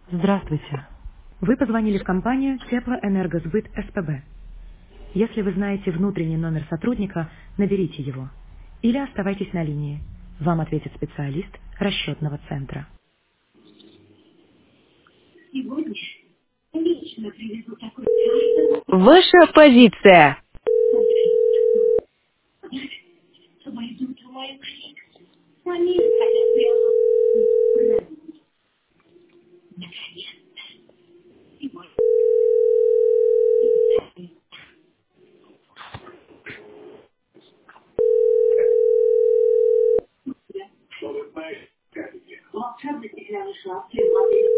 Здравствуйте. Вы позвонили в компанию Теплоэнергосбыт СПБ. Если вы знаете внутренний номер сотрудника, наберите его. Или оставайтесь на линии. Вам ответит специалист расчетного центра. Сегодня лично привезу такой чай, Ваша позиция. что войдут в мою жизнь. Сами хотят сделать. Наконец-то. Сегодня. Волшебно тебя нашла в твоей модели.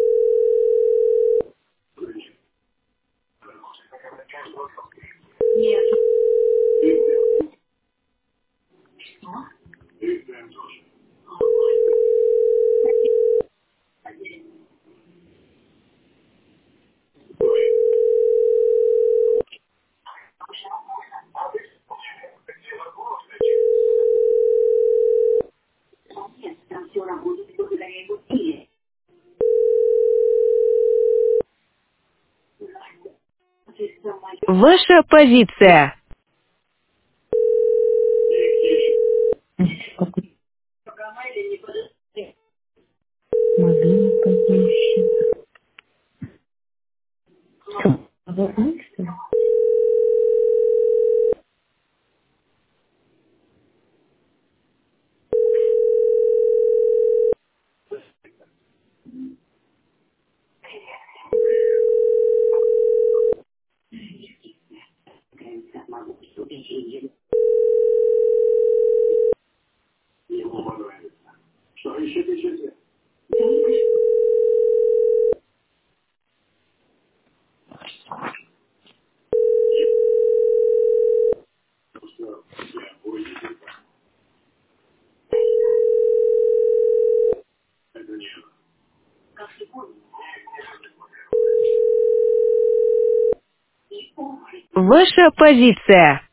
Нет. Что? Нет, там все работает благодаря его силе. Ты сама Ваша позиция. или не подожди. Мобильный позднейший. Что? А вы знаете, что ли? Как могу поступить и как сегодня. И он Ваша позиция.